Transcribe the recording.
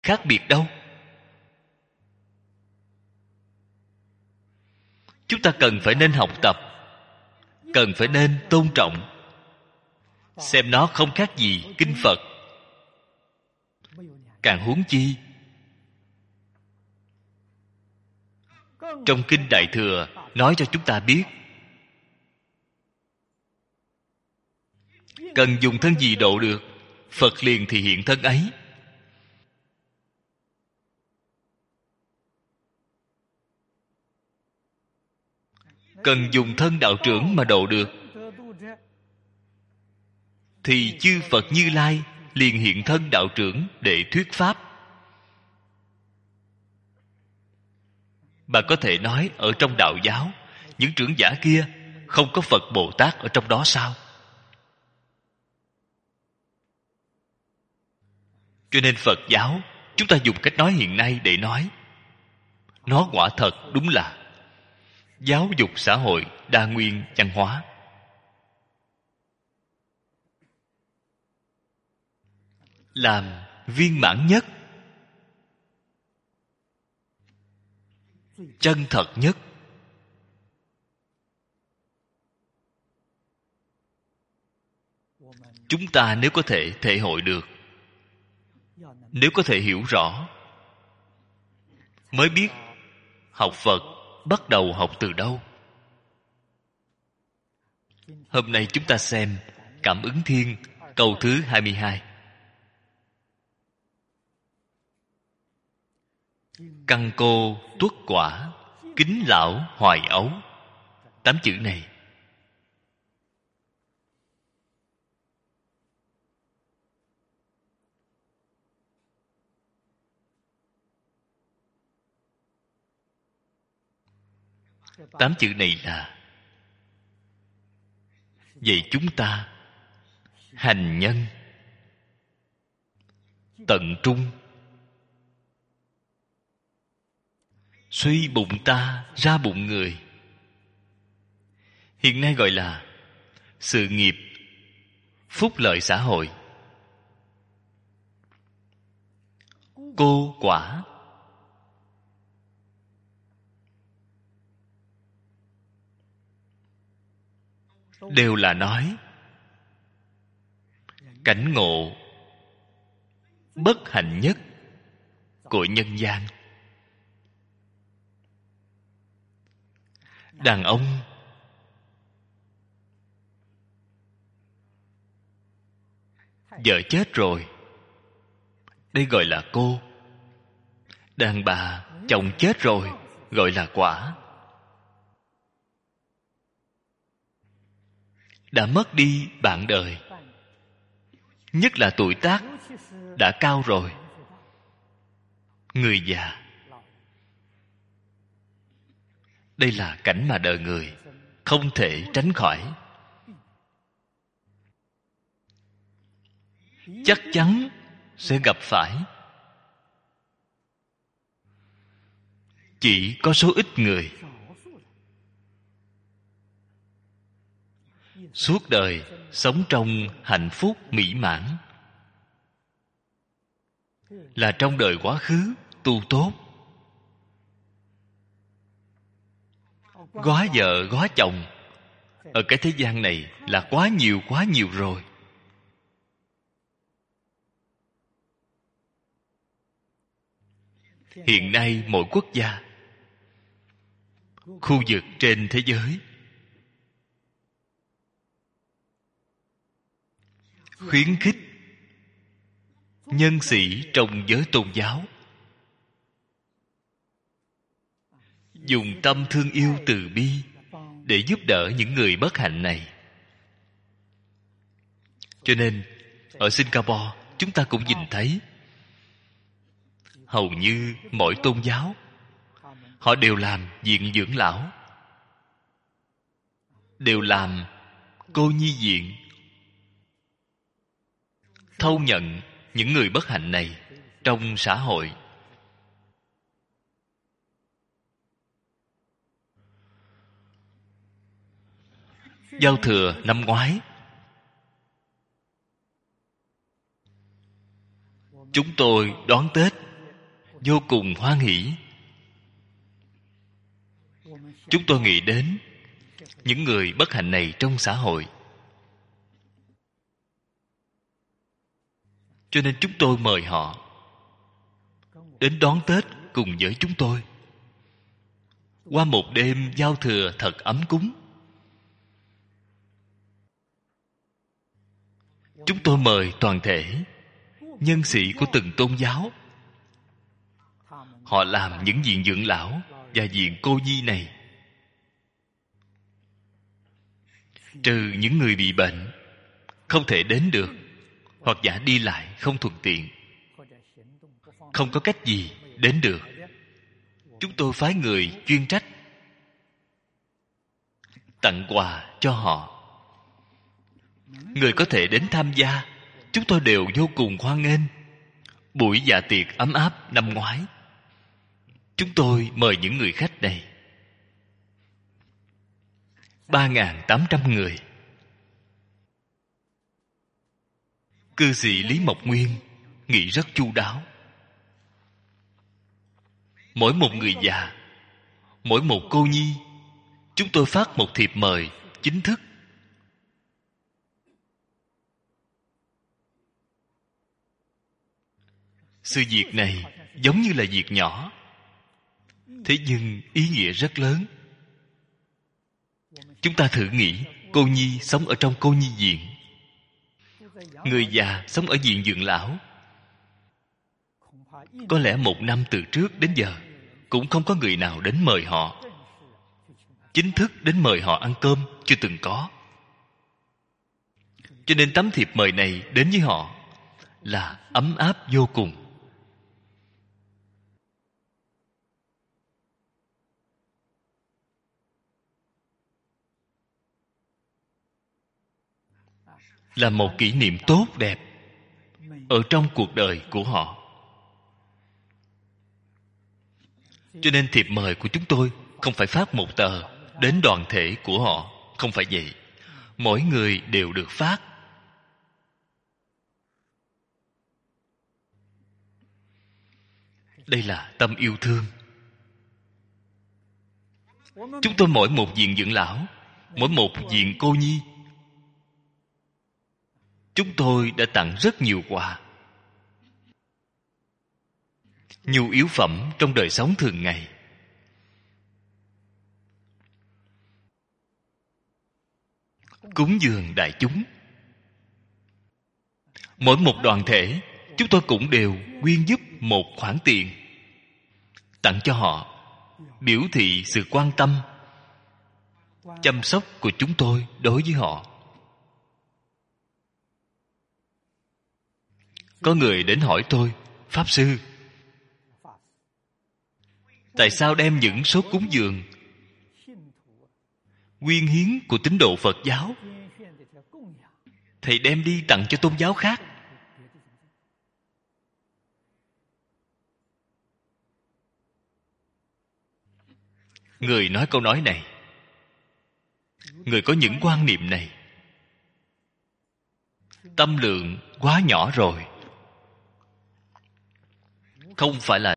khác biệt đâu. Chúng ta cần phải nên học tập, cần phải nên tôn trọng, xem nó không khác gì kinh Phật. Càng huống chi trong kinh Đại Thừa nói cho chúng ta biết, cần dùng thân gì độ được, Phật liền thì hiện thân ấy. Cần dùng thân đạo trưởng mà độ được, thì chư Phật Như Lai liền hiện thân đạo trưởng để thuyết pháp. Bà có thể nói ở trong đạo giáo, những trưởng giả kia không có Phật Bồ Tát ở trong đó sao? Cho nên Phật giáo, chúng ta dùng cách nói hiện nay để nói, nó quả thật đúng là giáo dục xã hội đa nguyên văn hóa. Làm viên mãn nhất, chân thật nhất. Chúng ta nếu có thể thể hội được, nếu có thể hiểu rõ, mới biết học Phật bắt đầu học từ đâu. Hôm nay chúng ta xem Cảm ứng Thiên câu thứ 22. Căn cô tuất quả, kính lão hoài ấu. 8 chữ này là dạy chúng ta hành nhân tận trung, suy bụng ta ra bụng người. Hiện nay gọi là sự nghiệp phúc lợi xã hội. Cô quả đều là nói cảnh ngộ bất hạnh nhất của nhân gian. Đàn ông vợ chết rồi, đây gọi là cô. Đàn bà chồng chết rồi, gọi là quả. Đã mất đi bạn đời, nhất là tuổi tác đã cao rồi, người già. Đây là cảnh mà đời người không thể tránh khỏi. Chắc chắn sẽ gặp phải. Chỉ có số ít người suốt đời sống trong hạnh phúc mỹ mãn, là trong đời quá khứ tu tốt, góa vợ góa chồng ở cái thế gian này là quá nhiều rồi. Hiện nay mỗi quốc gia, khu vực trên thế giới khuyến khích nhân sĩ trong giới tôn giáo dùng tâm thương yêu từ bi để giúp đỡ những người bất hạnh này. Cho nên ở Singapore chúng ta cũng nhìn thấy hầu như mỗi tôn giáo họ đều làm viện dưỡng lão, đều làm cô nhi viện, thâu nhận những người bất hạnh này trong xã hội. Giao thừa năm ngoái, chúng tôi đón Tết vô cùng hoan hỷ. Chúng tôi nghĩ đến những người bất hạnh này trong xã hội, cho nên chúng tôi mời họ đến đón Tết cùng với chúng tôi, qua một đêm giao thừa thật ấm cúng. Chúng tôi mời toàn thể nhân sĩ của từng tôn giáo. Họ làm những viện dưỡng lão và viện cô nhi này. Trừ những người bị bệnh, không thể đến được, hoặc giả đi lại không thuận tiện, không có cách gì đến được, chúng tôi phái người chuyên trách tặng quà cho họ. Người có thể đến tham gia, chúng tôi đều vô cùng hoan nghênh. Buổi dạ tiệc ấm áp năm ngoái, chúng tôi mời những người khách này 3.800 người. Cư sĩ Lý Mộc Nguyên nghĩ rất chu đáo. Mỗi một người già, mỗi một cô nhi, chúng tôi phát một thiệp mời chính thức. Sự việc này giống như là việc nhỏ, thế nhưng ý nghĩa rất lớn. Chúng ta thử nghĩ, cô nhi sống ở trong cô nhi viện, người già sống ở viện dưỡng lão. Có lẽ một năm từ trước đến giờ cũng không có người nào đến mời họ, chính thức đến mời họ ăn cơm, chưa từng có. Cho nên tấm thiệp mời này đến với họ là ấm áp vô cùng. Là một kỷ niệm tốt đẹp ở trong cuộc đời của họ. Cho nên thiệp mời của chúng tôi không phải phát một tờ đến đoàn thể của họ, không phải vậy. Mỗi người đều được phát. Đây là tâm yêu thương. Chúng tôi mỗi một viện dưỡng lão, mỗi một viện cô nhi, chúng tôi đã tặng rất nhiều quà, nhu yếu phẩm trong đời sống thường ngày. Cúng dường đại chúng. Mỗi một đoàn thể, chúng tôi cũng đều quyên giúp một khoản tiền tặng cho họ, biểu thị sự quan tâm, chăm sóc của chúng tôi đối với họ. Có người đến hỏi tôi, Pháp Sư, tại sao đem những số cúng dường quyên hiến của tín đồ Phật giáo thầy đem đi tặng cho tôn giáo khác? Người nói câu nói này, người có những quan niệm này, tâm lượng quá nhỏ rồi. Không phải là